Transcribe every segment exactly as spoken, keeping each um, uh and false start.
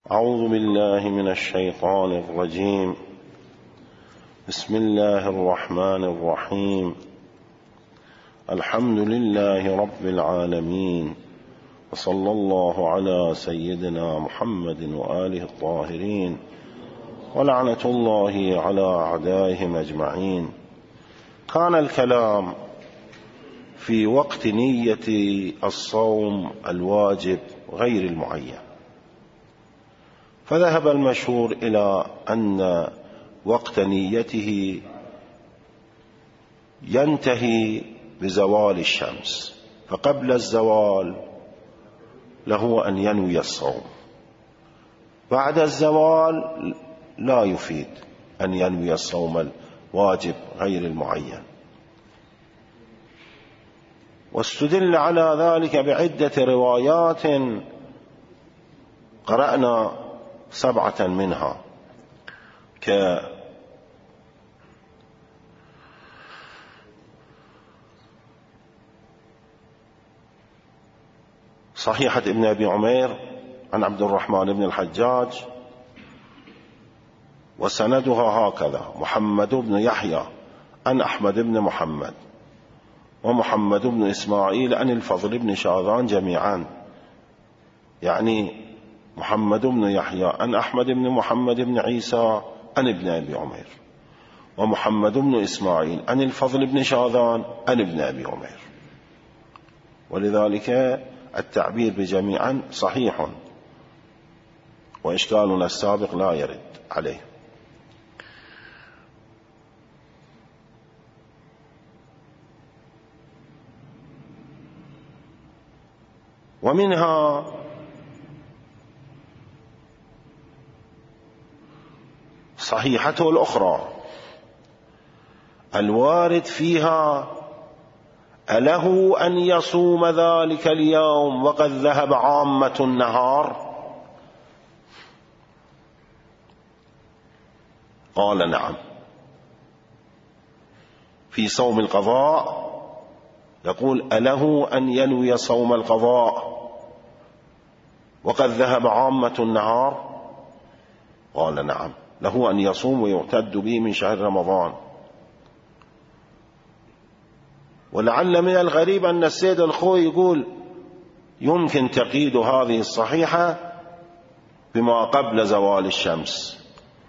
أعوذ بالله من الشيطان الرجيم. بسم الله الرحمن الرحيم. الحمد لله رب العالمين، وصلى الله على سيدنا محمد وآله الطاهرين، ولعنة الله على أعدائهم أجمعين. كان الكلام في وقت نية الصوم الواجب غير المعين، فذهب المشهور إلى أن وقت نيته ينتهي بزوال الشمس، فقبل الزوال له أن ينوي الصوم، بعد الزوال لا يفيد أن ينوي الصوم الواجب غير المعين. واستدل على ذلك بعدة روايات قرأنا سبعة منها، كصحيحة ابن أبي عمير عن عبد الرحمن بن الحجاج، وسندها هكذا: محمد بن يحيى عن أحمد بن محمد، ومحمد بن إسماعيل عن الفضل بن شاذان جميعا، يعني محمد بن يحيى عن أحمد بن محمد بن عيسى عن ابن أبي عمير، ومحمد بن إسماعيل عن الفضل بن شاذان عن ابن أبي عمير. ولذلك التعبير بجميعا صحيح، وإشكالنا السابق لا يرد عليه. ومنها صحيحته الأخرى الوارد فيها: أله أن يصوم ذلك اليوم وقد ذهب عامة النهار؟ قال نعم. في صوم القضاء يقول: أله أن ينوي صوم القضاء وقد ذهب عامة النهار؟ قال نعم، له أن يصوم ويعتد به من شهر رمضان. ولعل من الغريب أن السيد الخوي يقول يمكن تقييد هذه الصحيحة بما قبل زوال الشمس،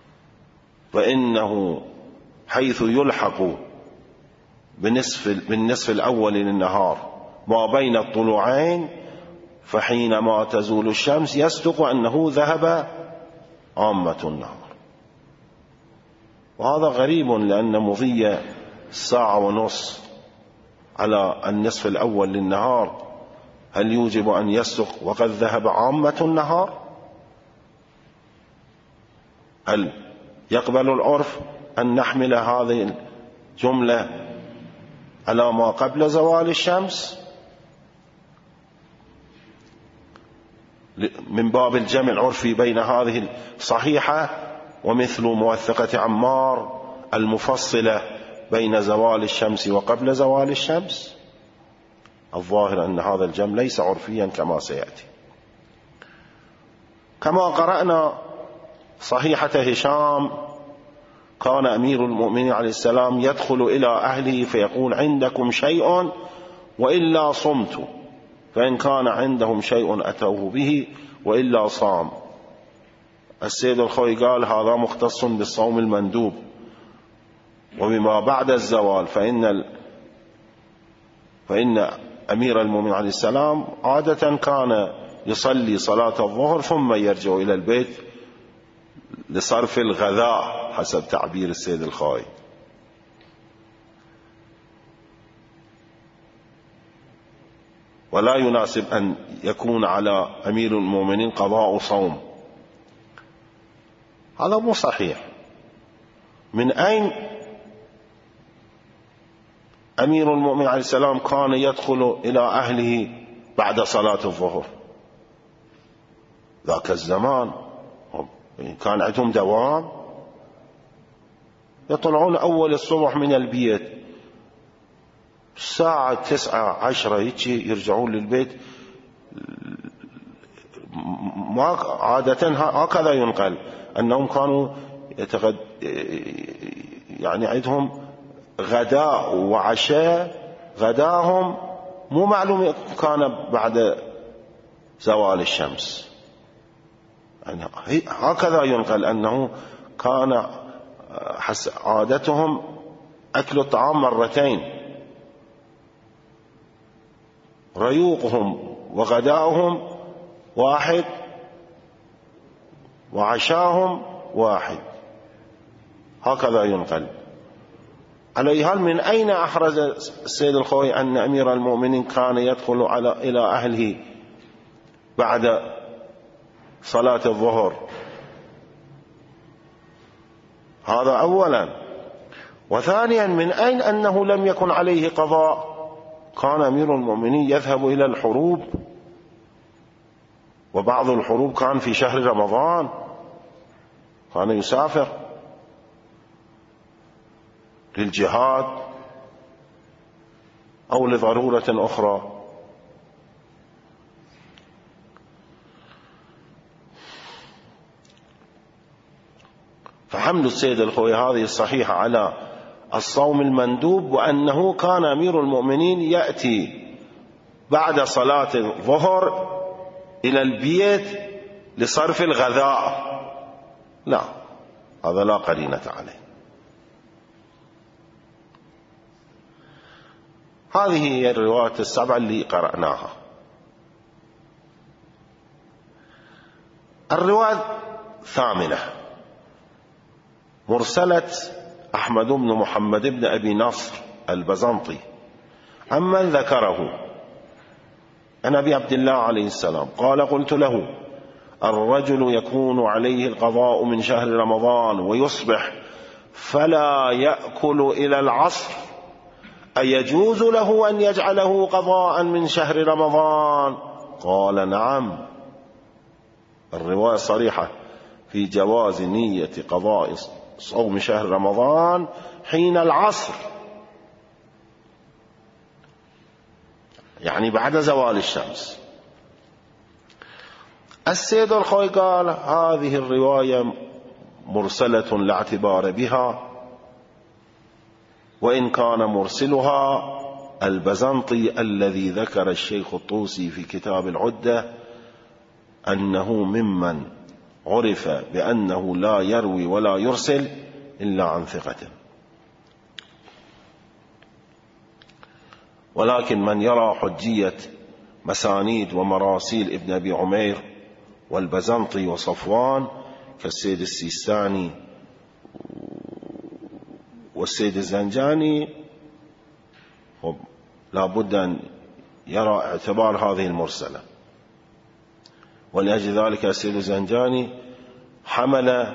فإنه حيث يلحق بالنصف, بالنصف الأول للنهار ما بين الطلوعين، فحينما تزول الشمس يصدق أنه ذهب عامة النهار. وهذا غريب، لأن مضي ساعة ونصف على النصف الأول للنهار، هل يوجب أن يصدق وقد ذهب عامة النهار؟ هل يقبل العرف أن نحمل هذه الجملة على ما قبل زوال الشمس من باب الجمع العرفي بين هذه الصحيحة ومثل موثقة عمار المفصلة بين زوال الشمس وقبل زوال الشمس؟ الظاهر أن هذا الجمع ليس عرفيا كما سيأتي. كما قرأنا صحيحة هشام: كان أمير المؤمنين عليه السلام يدخل إلى أهله فيقول: عندكم شيء وإلا صمت، فإن كان عندهم شيء أتوه به وإلا صام. السيد الخوي قال هذا مختص بالصوم المندوب، وبما بعد الزوال فإن, ال... فإن أمير المؤمنين عليه السلام عادة كان يصلي صلاة الظهر ثم يرجع إلى البيت لصرف الغذاء حسب تعبير السيد الخوي. ولا يناسب أن يكون على أمير المؤمنين قضاء صوم، هذا مو صحيح. من أين أمير المؤمنين عليه السلام كان يدخل إلى أهله بعد صلاة الظهر؟ ذاك الزمان كان عندهم دوام، يطلعون أول الصبح من البيت الساعة تسعة عشرة يجي يرجعون للبيت عادة هكذا ينقل أنهم كانوا يتغد يعني عندهم غداء وعشاء، غداهم مو معلوم كان بعد زوال الشمس، يعني هكذا ينقل أنه كان عادتهم أكل الطعام مرتين، ريوقهم وغداؤهم واحد وعشاهم واحد، هكذا ينقل. على أي حال، من أين أحرز السيد الخوئي أن أمير المؤمنين كان يدخل على إلى أهله بعد صلاة الظهر؟ هذا أولا. وثانيا، من أين أنه لم يكن عليه قضاء؟ كان أمير المؤمنين يذهب إلى الحروب، وبعض الحروب كان في شهر رمضان، كان يسافر للجهاد أو لضرورة أخرى. فحمل السيد الخوئي هذه الصحيحة على الصوم المندوب، وأنه كان أمير المؤمنين يأتي بعد صلاة الظهر إلى البيت لصرف الغذاء، لا، هذا لا قرينة عليه. هذه هي الروايات السبعة اللي قرأناها. الرواية الثامنة مرسلة أحمد بن محمد بن أبي نصر البزنطي عمن ذكره عن أبي عبد الله عليه السلام قال: قلت له: الرجل يكون عليه القضاء من شهر رمضان ويصبح فلا يأكل إلى العصر، أيجوز له أن يجعله قضاء من شهر رمضان؟ قال: نعم. الرواية صريحة في جواز نية قضاء صوم شهر رمضان حين العصر، يعني بعد زوال الشمس. السيد الخوئي قال: هذه الرواية مرسلة لا اعتبار بها، وإن كان مرسلها البزنطي الذي ذكر الشيخ الطوسي في كتاب العدة أنه ممن عرف بأنه لا يروي ولا يرسل إلا عن ثقة. ولكن من يرى حجية مسانيد ومراسيل ابن أبي عمير والبزنطي وصفوان كالسيد السيستاني والسيد الزنجاني، لا بد أن يرى اعتبار هذه المرسلة. ولأجل ذلك السيد الزنجاني حمل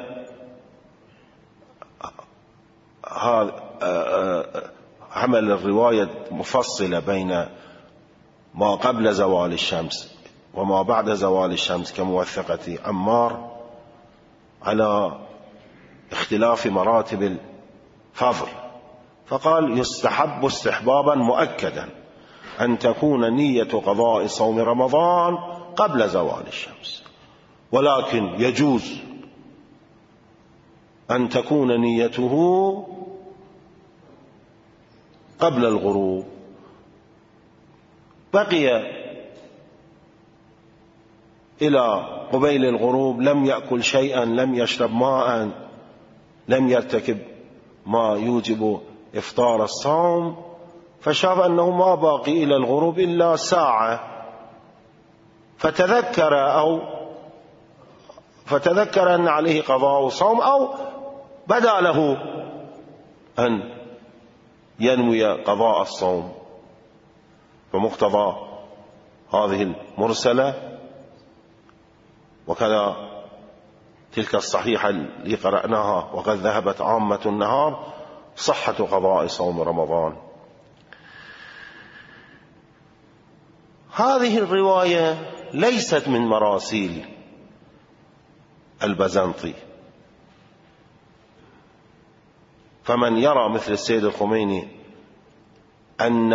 حمل الرواية مفصلة بين ما قبل زوال الشمس وما بعد زوال الشمس كموثقة عمار على اختلاف مراتب الفضل، فقال: يستحب استحبابا مؤكدا أن تكون نية قضاء صوم رمضان قبل زوال الشمس، ولكن يجوز أن تكون نيته قبل الغروب. بقي إلى قبيل الغروب لم يأكل شيئا، لم يشرب ماء، لم يرتكب ما يوجب إفطار الصوم، فشاف أنه ما باقي إلى الغروب إلا ساعة، فتذكر أو فتذكر أن عليه قضاء صوم، أو بدا له أن ينوي قضاء الصوم. فمقتضى هذه المرسلة وكذا تلك الصحيحة اللي قرأناها وقد ذهبت عامة النهار صحة قضاء صوم رمضان. هذه الرواية ليست من مراسيل البزنطي، فمن يرى مثل السيد الخميني أن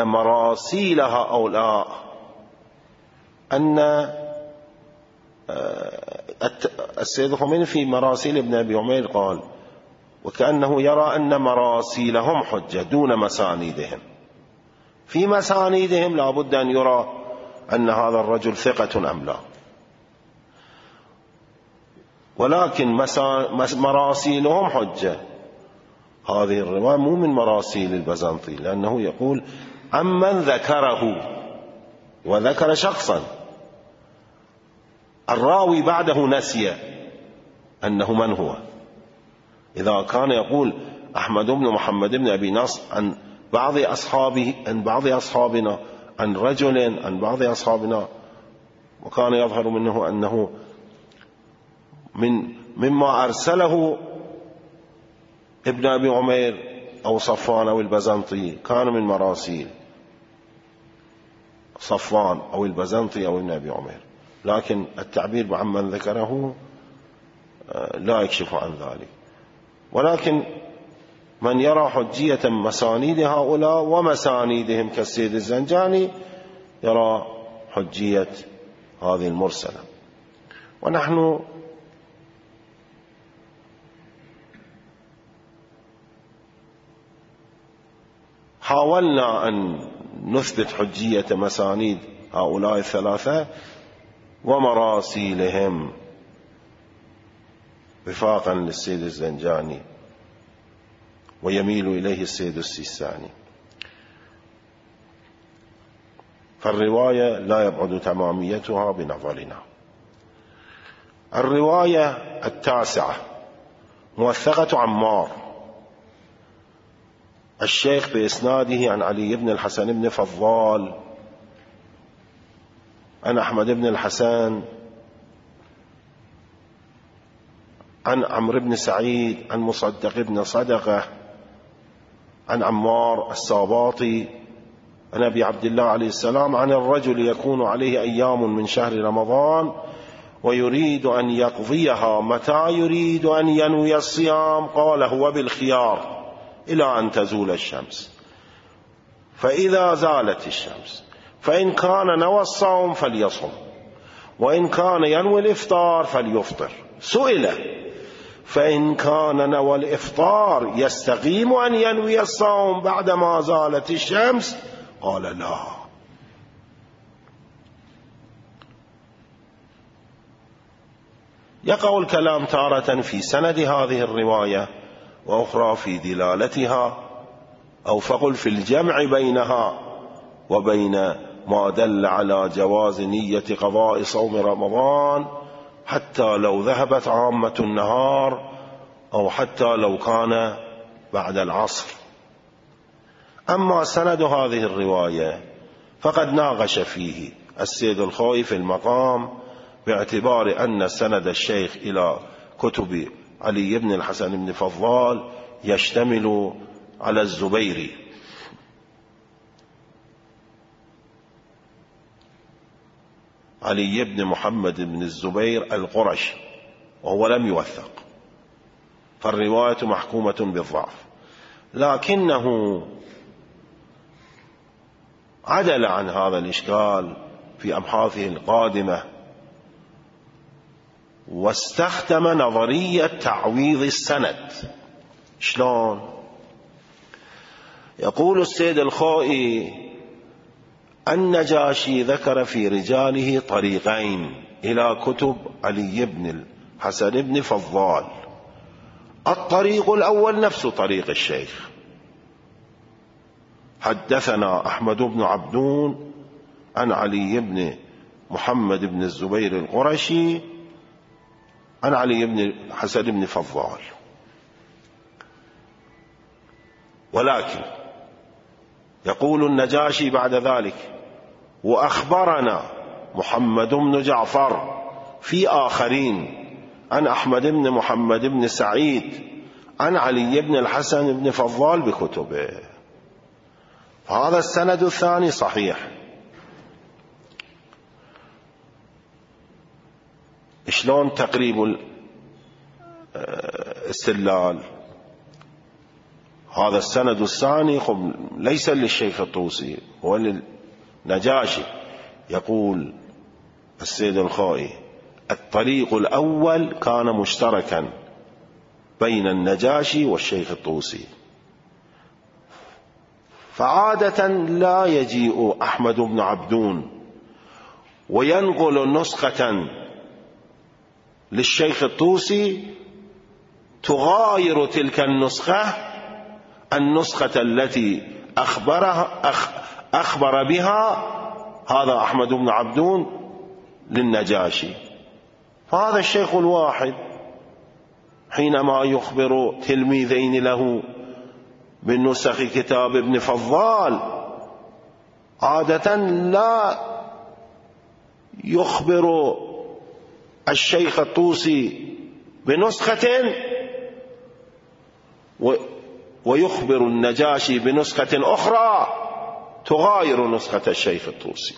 مراسيلها أو لا، أن السيد الخميني في مراسيل ابن أبي عمير قال: وكأنه يرى أن مراسيلهم حجة دون مسانيدهم. في مسانيدهم لا بد أن يرى أن هذا الرجل ثقة أم لا، ولكن مراسيلهم حجة. هذه الرواية مو من مراسيل البزنطي، لأنه يقول عمن ذكره، وذكر شخصا الراوي بعده نسي أنه من هو. إذا كان يقول أحمد بن محمد بن أبي نصر عن بعض أصحابه، عن بعض أصحابنا، عن رجل عن بعض أصحابنا، وكان يظهر منه أنه من مما أرسله ابن أبي عمير أو صفوان أو البزنطي كان من مراسيل صفوان أو البزنطي أو ابن أبي عمير، لكن التعبير بعمن ذكره لا يكشف عن ذلك. ولكن من يرى حجية مسانيد هؤلاء ومسانيدهم كالسيد الزنجاني يرى حجية هذه المرسلة. ونحن حاولنا أن نثبت حجية مسانيد هؤلاء الثلاثة ومراسيلهم وفاقا للسيد الزنجاني، ويميل إليه السيد السيستاني. فالرواية لا يبعد تماميتها بنظرنا. الرواية التاسعة موثقة عمار الشيخ بإسناده عن علي بن الحسن بن فضال عن أحمد بن الحسن عن عمرو بن سعيد عن مصدق بن صدقة عن عمار الساباطي عن أبي عبد الله عليه السلام عن الرجل يكون عليه أيام من شهر رمضان ويريد أن يقضيها متى يريد أن ينوي الصيام؟ قال: هو بالخيار إلى أن تزول الشمس، فإذا زالت الشمس فإن كان نوى الصوم فليصم، وإن كان ينوي الإفطار فليفطر. سئل: فإن كان نوى الإفطار يستقيم أن ينوي الصوم بعدما زالت الشمس؟ قال: لا. يقع الكلام تارة في سند هذه الرواية، وأخرى في دلالتها، أو فقل في الجمع بينها وبين ما دل على جواز نية قضاء صوم رمضان، حتى لو ذهبت عامة النهار أو حتى لو كان بعد العصر. أما سند هذه الرواية فقد ناقش فيه السيد الخوئي في المقام، باعتبار أن سند الشيخ إلى كتب علي بن الحسن بن فضال يشتمل على الزبيري، علي بن محمد بن الزبير القرشي، وهو لم يوثق، فالرواية محكومة بالضعف. لكنه عدل عن هذا الإشكال في أبحاثه القادمة، واستخدم نظرية تعويض السند. شلون؟ يقول السيد الخوئي: النجاشي ذكر في رجاله طريقين إلى كتب علي بن الحسن بن فضال. الطريق الأول نفس طريق الشيخ: حدثنا أحمد بن عبدون عن علي بن محمد بن الزبير القرشي عن علي بن الحسن بن فضال. ولكن يقول النجاشي بعد ذلك: وأخبرنا محمد بن جعفر في آخرين عن أحمد بن محمد بن سعيد عن علي بن الحسن بن فضال بكتبه. هذا السند الثاني صحيح. شلون تقريب الاستدلال؟ هذا السند الثاني ليس للشيخ الطوسي، هو للنجاشي. يقول السيد الخوئي: الطريق الأول كان مشتركا بين النجاشي والشيخ الطوسي، فعادة لا يجيء أحمد بن عبدون وينقل نسخة للشيخ الطوسي تغاير تلك النسخة النسخة التي أخبرها أخبر بها هذا أحمد بن عبدون للنجاشي. فهذا الشيخ الواحد حينما يخبر تلميذين له بالنسخ كتاب ابن فضال عادة لا يخبر الشيخ الطوسي بنسخة ويخبر النجاشي بنسخة أخرى تغاير نسخة الشيخ الطوسي.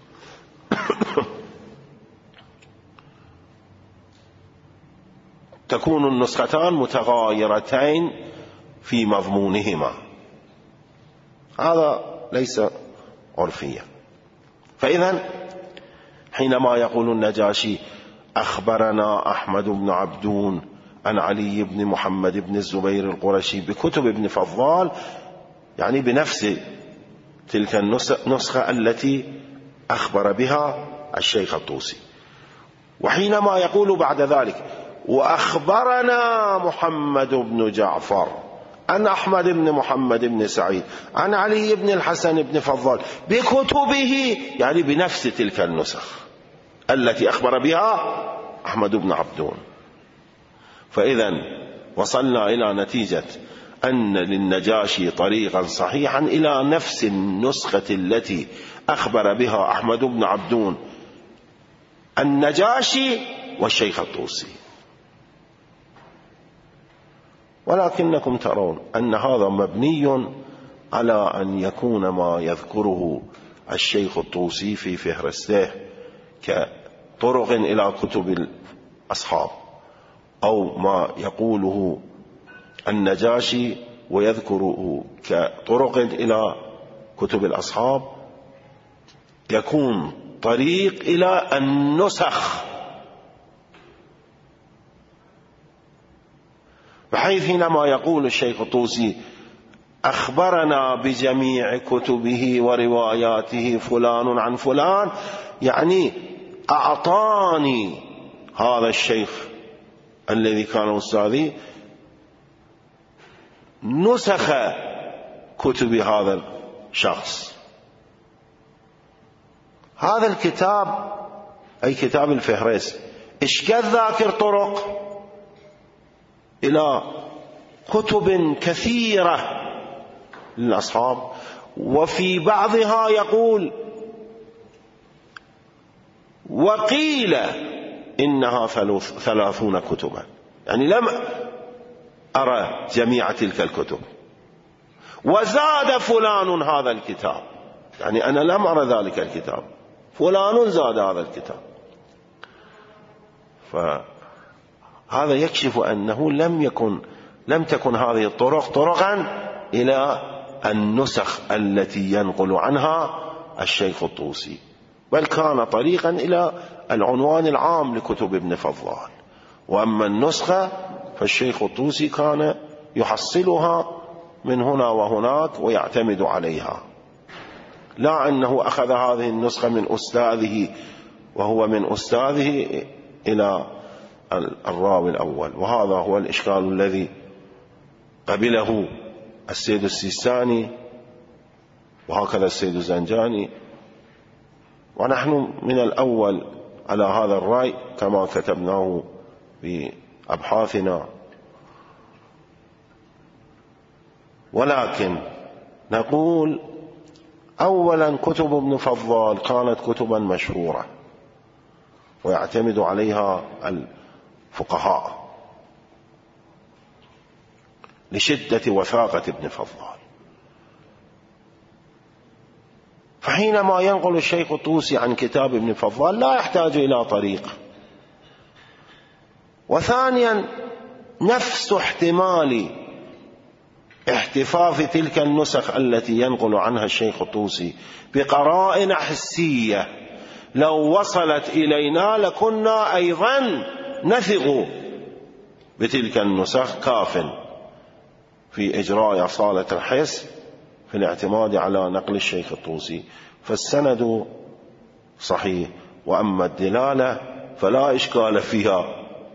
تكون النسختان متغايرتين في مضمونهما، هذا ليس عرفيا. فإذا حينما يقول النجاشي أخبرنا أحمد بن عبدون عن علي بن محمد بن الزبير القرشي بكتب ابن فضال، يعني بنفس تلك النسخة التي أخبر بها الشيخ الطوسي. وحينما يقول بعد ذلك وأخبرنا محمد بن جعفر عن أحمد بن محمد بن سعيد عن علي بن الحسن بن فضال بكتبه، يعني بنفس تلك النسخ التي أخبر بها أحمد بن عبدون. فإذا وصلنا إلى نتيجة أن للنجاشي طريقا صحيحا إلى نفس النسخة التي أخبر بها أحمد بن عبدون النجاشي والشيخ الطوسي. ولكنكم ترون أن هذا مبني على أن يكون ما يذكره الشيخ الطوسي في فهرسته كطرق إلى كتب الأصحاب، أو ما يقوله النجاشي ويذكره كطرق إلى كتب الأصحاب يكون طريق إلى النسخ، بحيث حينما يقول الشيخ الطوسي أخبرنا بجميع كتبه ورواياته فلان عن فلان، يعني أعطاني هذا الشيخ الذي كان أستاذي نسخ كتب هذا الشخص. هذا الكتاب أي كتاب الفهرس إشكال ذاكر طرق إلى كتب كثيرة للأصحاب، وفي بعضها يقول وقيل إنها ثلاثون كتبا، يعني لم أرى جميع تلك الكتب، وزاد فلان هذا الكتاب، يعني أنا لم أرى ذلك الكتاب، فلان زاد هذا الكتاب. فهذا يكشف أنه لم يكن لم تكن هذه الطرق طرقا إلى النسخ التي ينقل عنها الشيخ الطوسي، بل كان طريقا إلى العنوان العام لكتب ابن فضال. وأما النسخة فالشيخ الطوسي كان يحصلها من هنا وهناك ويعتمد عليها، لا أنه أخذ هذه النسخة من أستاذه وهو من أستاذه إلى الراوي الأول. وهذا هو الإشكال الذي قبله السيد السيستاني وهكذا السيد الزنجاني، ونحن من الأول على هذا الرأي كما كتبناه بأبحاثنا. ولكن نقول أولا كتب ابن فضال كانت كتبا مشهورة ويعتمد عليها الفقهاء لشدة وثاقة ابن فضال. فحينما ينقل الشيخ الطوسي عن كتاب ابن فضال لا يحتاج إلى طريق. وثانيا نفس احتمال احتفاظ تلك النسخ التي ينقل عنها الشيخ الطوسي بقرائن حسية لو وصلت إلينا لكنا أيضا نثق بتلك النسخ كاف في إجراء أصالة الحس في الاعتماد على نقل الشيخ الطوسي. فالسند صحيح، وأما الدلالة فلا إشكال فيها.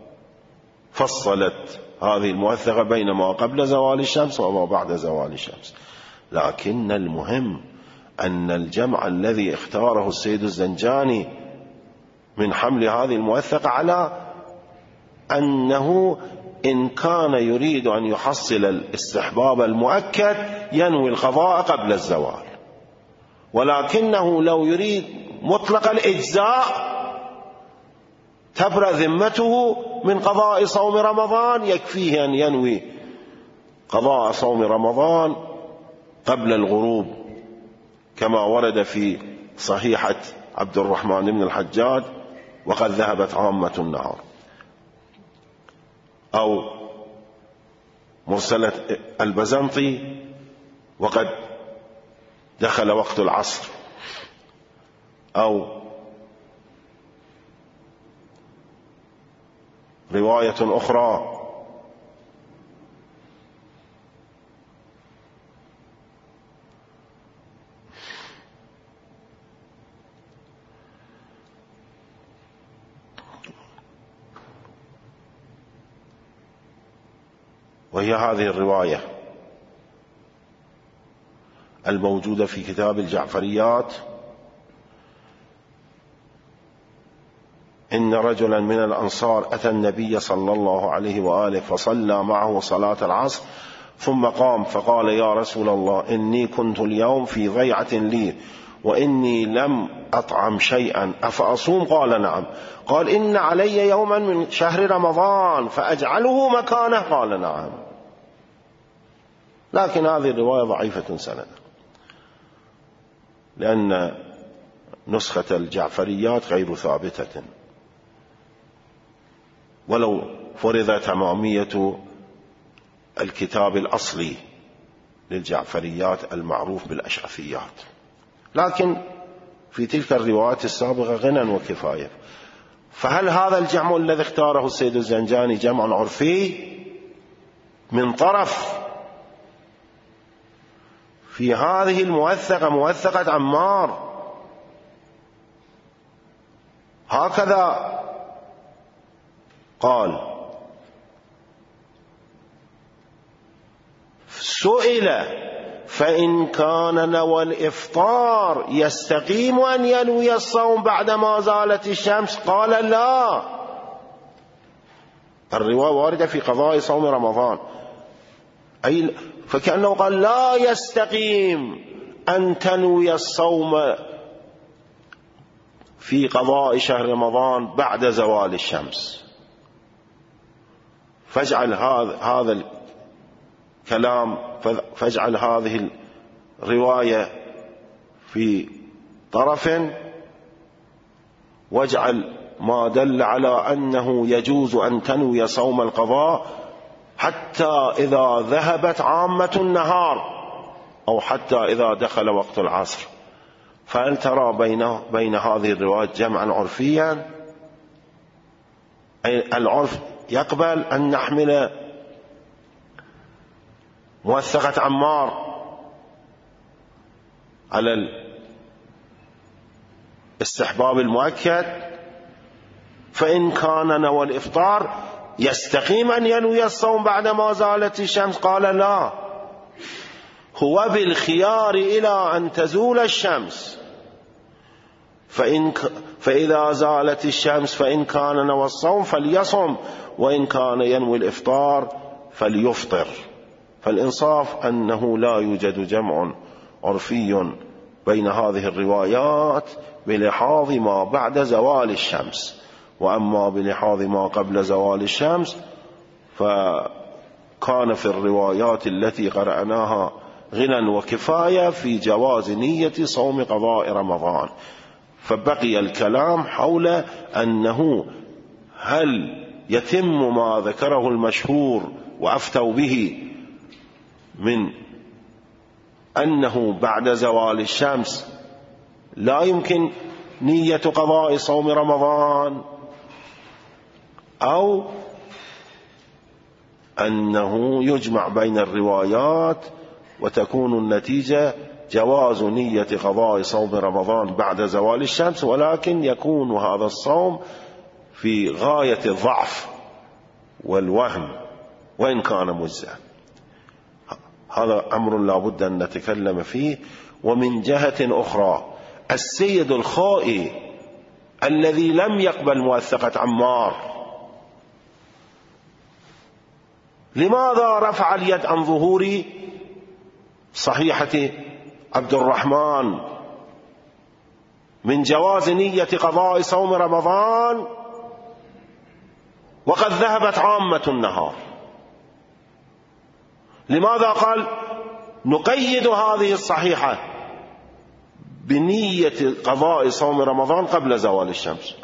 فصلت هذه الموثقة بين ما قبل زوال الشمس وما بعد زوال الشمس. لكن المهم أن الجمع الذي اختاره السيد الزنجاني من حمل هذه الموثقة على أنه إن كان يريد أن يحصل الاستحباب المؤكد ينوي القضاء قبل الزوال، ولكنه لو يريد مطلق الإجزاء تبرأ ذمته من قضاء صوم رمضان، يكفيه أن ينوي قضاء صوم رمضان قبل الغروب كما ورد في صحيحة عبد الرحمن بن الحجاج وقد ذهبت عامة النهار، أو مرسلة البزنطي وقد دخل وقت العصر، أو رواية أخرى وهي هذه الرواية الموجودة في كتاب الجعفريات: إن رجلا من الأنصار أتى النبي صلى الله عليه وآله فصلى معه صلاة العصر ثم قام فقال: يا رسول الله، إني كنت اليوم في ضيعة لي وإني لم أطعم شيئا أفأصوم؟ قال: نعم. قال: إن علي يوما من شهر رمضان فأجعله مكانه؟ قال: نعم. لكن هذه الرواية ضعيفة سندا، لأن نسخة الجعفريات غير ثابتة، ولو فرض تمامية الكتاب الأصلي للجعفريات المعروف بالأشرفيات. لكن في تلك الروايات السابقة غنى وكفاية. فهل هذا الجمع الذي اختاره السيد الزنجاني جمع عرفي من طرف في هذه الموثقة، موثقة عمار، هكذا قال: سئل فإن كان نوى الإفطار يستقيم أن ينوي الصوم بعدما زالت الشمس؟ قال: لا. الرواية واردة في قضاء صوم رمضان، أي فكأنه قال: لا يستقيم أن تنوي الصوم في قضاء شهر رمضان بعد زوال الشمس. فاجعل هذا الكلام، فاجعل هذه الرواية في طرف، واجعل ما دل على أنه يجوز أن تنوي صوم القضاء حتى إذا ذهبت عامة النهار أو حتى إذا دخل وقت العصر. فهل ترى بين, بين هذه الروايات جمعا عرفيا؟ أي العرف يقبل أن نحمل موثقة عمار على الاستحباب المؤكد، فإن كان نوى الإفطار يستقيم أن ينوي الصوم بعدما زالت الشمس؟ قال: لا، هو بالخيار إلى أن تزول الشمس، فإن ك... فإذا زالت الشمس فإن كان نوى الصوم فليصم، وإن كان ينوي الإفطار فليفطر. فالإنصاف أنه لا يوجد جمع عرفي بين هذه الروايات بلحاظ ما بعد زوال الشمس، وأما بلحاظ ما قبل زوال الشمس فكان في الروايات التي قرأناها غنى وكفاية في جواز نية صوم قضاء رمضان. فبقي الكلام حول أنه هل يتم ما ذكره المشهور وأفتوا به من أنه بعد زوال الشمس لا يمكن نية قضاء صوم رمضان، أو أنه يجمع بين الروايات وتكون النتيجة جواز نية قضاء صوم رمضان بعد زوال الشمس، ولكن يكون هذا الصوم في غاية الضعف والوهم وإن كان مجزئا. هذا أمر لا بد أن نتكلم فيه. ومن جهة أخرى السيد الخائي الذي لم يقبل موثقة عمار، لماذا رفع اليد عن ظهور صحيحة عبد الرحمن من جواز نية قضاء صوم رمضان وقد ذهبت عامة النهار؟ لماذا قال نقيد هذه الصحيحة بنية قضاء صوم رمضان قبل زوال الشمس،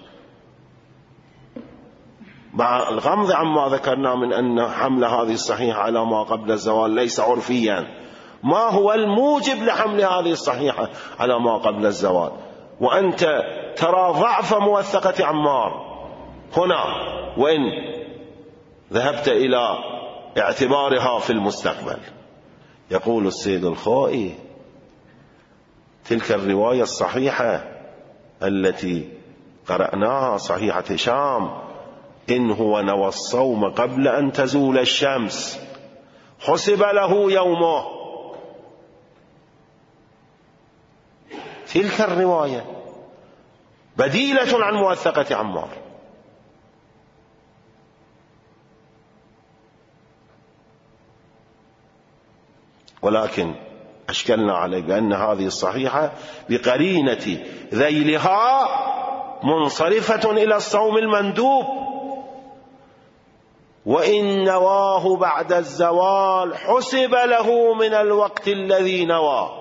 مع الغمض عما ذكرنا من أن حمل هذه الصحيحة على ما قبل الزوال ليس عرفيا؟ ما هو الموجب لحمل هذه الصحيحة على ما قبل الزوال وأنت ترى ضعف موثقة عمار هنا، وإن ذهبت إلى اعتبارها في المستقبل؟ يقول السيد الخائي تلك الرواية الصحيحة التي قرأناها صحيحة هشام، إن هو نوى الصوم قبل أن تزول الشمس حسب له يومه، تلك الرواية بديلة عن موثقة عمار. ولكن أشكلنا عليه بأن هذه الصحيحة بقرينة ذيلها منصرفة إلى الصوم المندوب، وإن نواه بعد الزوال حسب له من الوقت الذي نوى.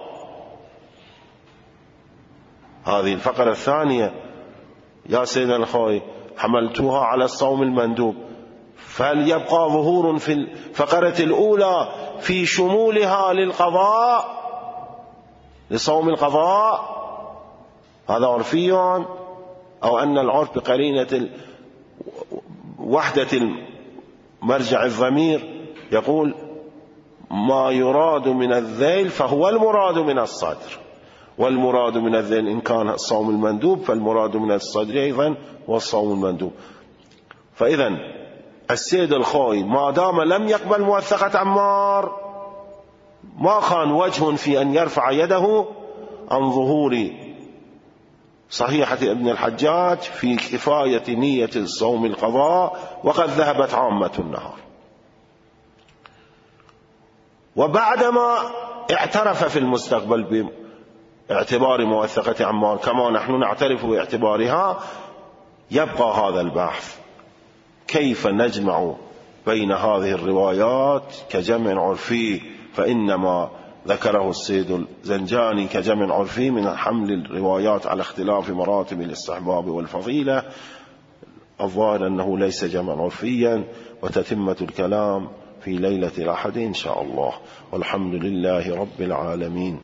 هذه الفقرة الثانية يا سيدنا الخوي حملتها على الصوم المندوب، فليبقى ظهور في الفقرة الأولى في شمولها للقضاء لصوم القضاء، هذا عرفي، أو أن العرف بقرينة وحدة مرجع الضمير يقول ما يراد من الذيل فهو المراد من الصدر، والمراد من الذيل إن كان الصوم المندوب فالمراد من الصدر أيضا والصوم المندوب. فإذا السيد الخوي ما دام لم يقبل موثقة عمار ما كان وجه في أن يرفع يده عن ظهور صحيحة ابن الحجاج في كفاية نية الصوم القضاء وقد ذهبت عامة النهار. وبعدما اعترف في المستقبل باعتبار موثقة عمار كما نحن نعترف باعتبارها، يبقى هذا البحث كيف نجمع بين هذه الروايات كجمع عرفي، فإنما ذكره السيد الزنجاني كجمع عرفي من حمل الروايات على اختلاف مراتب الاستحباب والفضيلة. الظاهر أنه ليس جمعا عرفيا، وتتمة الكلام في ليلة الأحد إن شاء الله، والحمد لله رب العالمين.